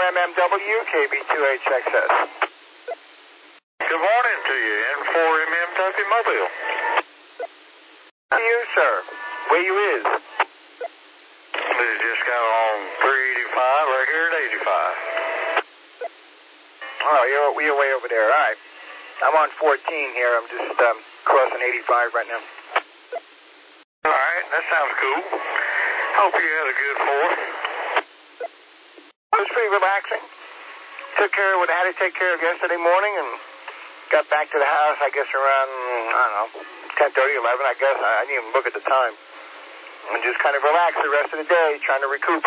N4MMW, KB2HXS. Good morning to you, N4MMW Mobile. To you, sir. Where you is? We just got on 385 right here at 85. Oh, you're way over there. All right. I'm on 14 here. I'm just crossing 85 right now. All right, that sounds cool. Hope you had a good 4th. It was pretty relaxing. Took care of what I had to take care of yesterday morning and got back to the house, I guess, around, I don't know, 10:30, 11, I guess. I didn't even look at the time. And just kind of relaxed the rest of the day, trying to recoup.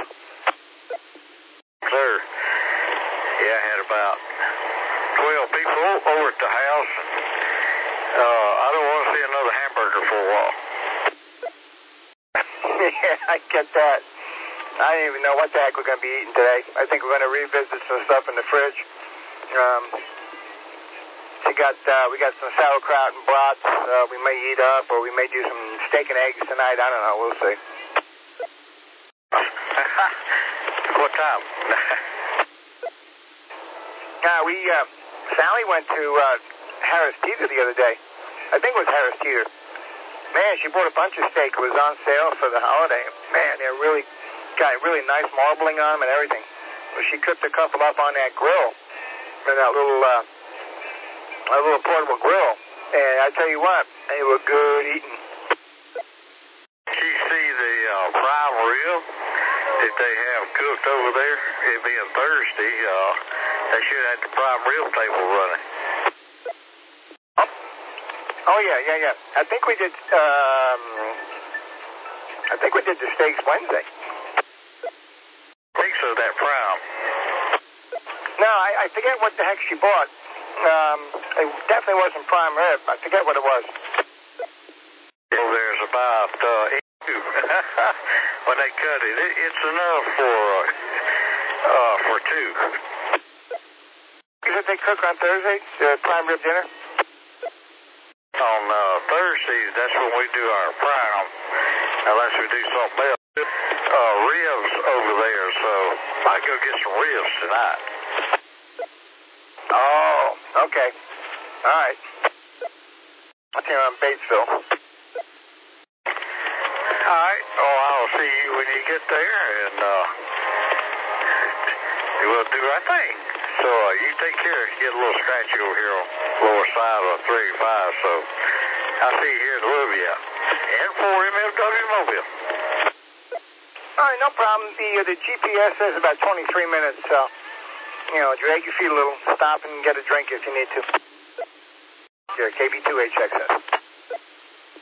Sir, yeah, I had about 12 people over at the house. I don't want to see another hamburger for a while. Yeah, I get that. I didn't even know what the heck we're going to be eating today. I think we're going to revisit some stuff in the fridge. We got some sauerkraut and brats we may eat up, or we may do some steak and eggs tonight. I don't know. We'll see. What time? Sally went to Harris Teeter the other day. I think it was Harris Teeter. Man, she bought a bunch of steak. It was on sale for the holiday. Man, they're got really nice marbling on them and everything. Well, she cooked a couple up on that grill, and that little portable grill. And I tell you what, they were good eating. Did you see the prime rib that they have cooked over there? It being Thursday, they should have had the prime rib table running. Oh yeah. I think we did the steaks Wednesday. I think so, that prime. No, I forget what the heck she bought. It definitely wasn't prime rib. I forget what it was. Well, there's about 8 when they cut it. It's enough for 2. Did they cook on Thursday, the prime rib dinner? On Thursdays, that's when we do our prime, unless we do something else. Ribs over there, so I go get some ribs tonight. Oh, okay. All right. That's here on Batesville. All right. Oh, I'll see you when you get there, and we'll do our thing. So you take care. Get a little scratchy over here on the lower side of 385, so I'll see you here in Louisville. N4MMW Mobile. All right, no problem. The GPS says about 23 minutes, so, drag your feet a little, stop and get a drink if you need to. Here, KB2HXS.